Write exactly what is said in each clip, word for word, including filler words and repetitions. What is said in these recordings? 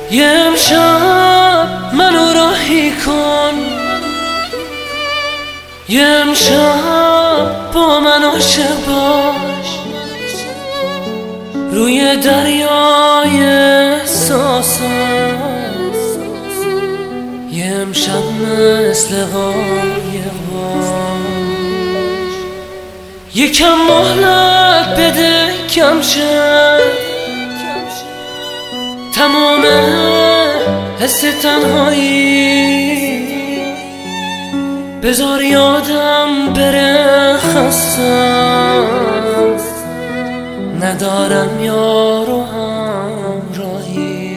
یه امشب منو راهی کن، یه امشب با من عاشق باش، روی دریای احساسم. یه امشب مثل قایق باش، یکم مهلت بده کم شد تمام حس تنهایی، بذار یادم بره خستم، ندارم یار و همراهی.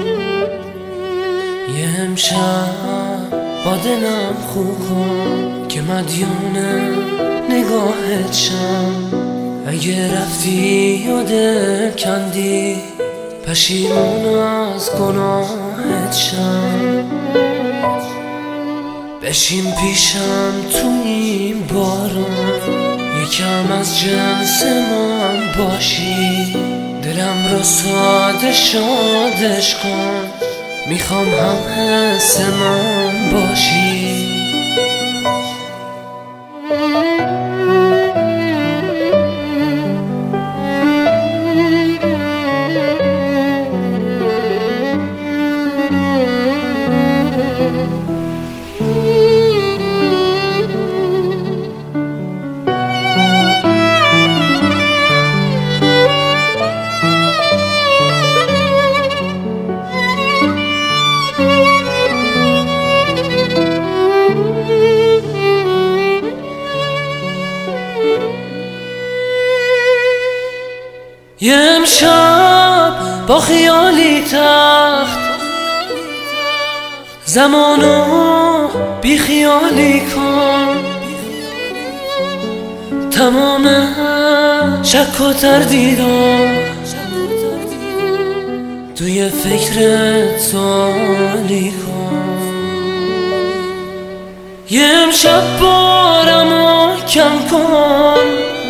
یه امشب با دلم خو کن که مدیون نگاهت شم، اگه رفتی و دل کندی پشیمون از گناهت شم. بشین پیشم تو این بارون، یکم از جنس من باشی، دلم رو ساده شادش کن، میخوام هم حس من باشی. یه امشب با خیالی تخت، زمانو بی خیالی کن، تمام شک و تردیدم توی فکرت سوالی کن. یه امشب بارمو کم کن،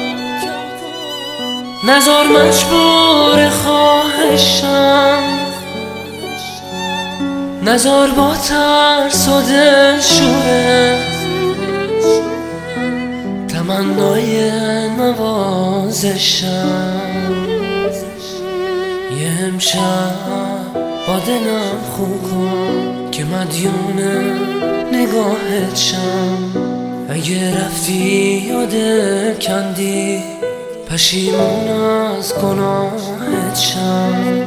نزار مجبور خواهشم، نزار با ترس و دلشورت تمنای نوازشم. یه امشب با دلم خو کن که مدیون نگاهت شم، اگه رفتی و دل کندی پشیمون از گناهت شم.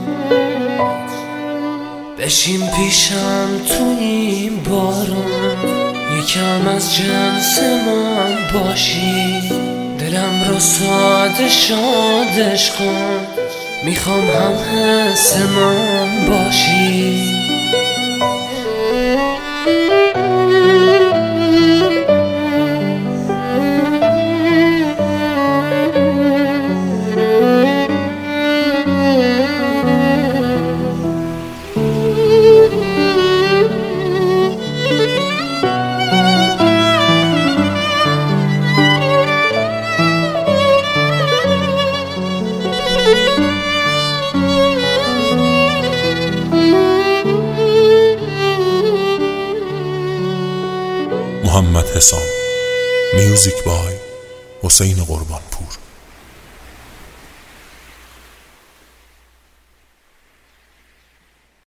بشین پیشم تو این بارون، یکم از جنس من باشی، دلم رو ساده شادش کن، میخوام هم حس من باشی. محمد حسام. میوزیک بای حسین قربانپور.